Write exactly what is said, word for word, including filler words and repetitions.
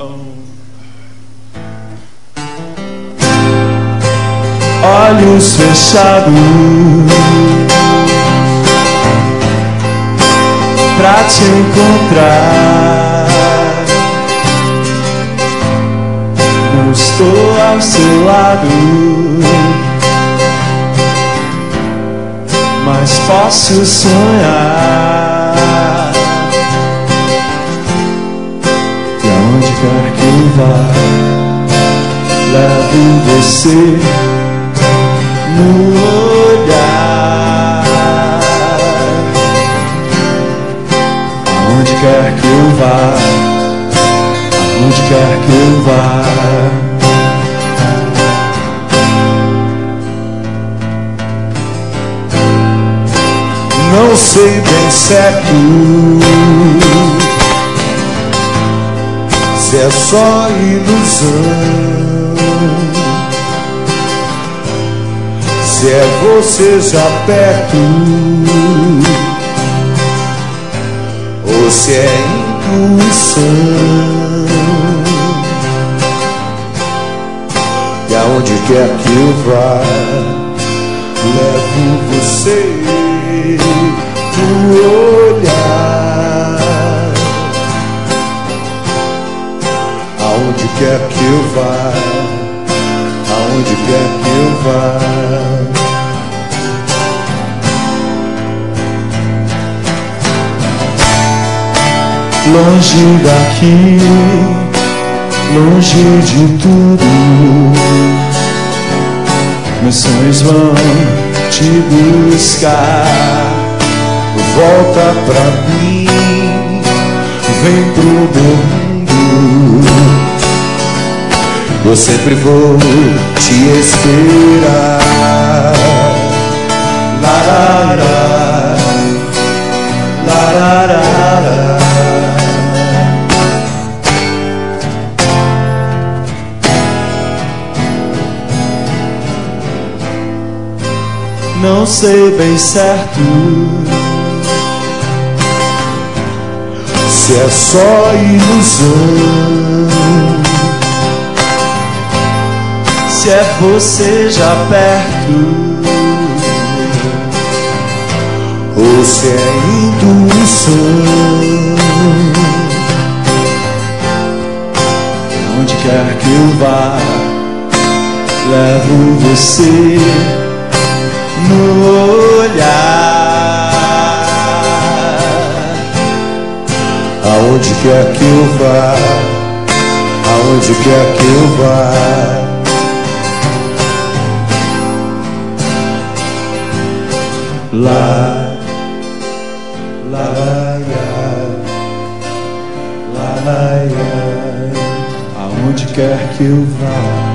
Olhos fechados pra te encontrar. Não estou ao seu lado, mas posso sonhar. E aonde quer que eu vá, levo você no olhar. Aonde quer que eu vá, aonde quer que eu vá, não sei bem certo se é só ilusão, se é você já perto, ou se é intuição. E aonde quer que eu vá, levo você no olhar. Aonde quer que eu vá, aonde quer que eu vá, longe daqui, longe de tudo, meus sonhos vão te buscar. Volta pra mim, vem pro meu mundo, eu sempre vou te esperar. Larará, larará. Não sei bem certo se é só ilusão, se é você já perto, ou se é intuição. Onde quer que eu vá, levo você no olhar. Aonde quer que eu vá, aonde quer que eu vá, lá, lá, lá, lá, lá, aonde quer que eu vá.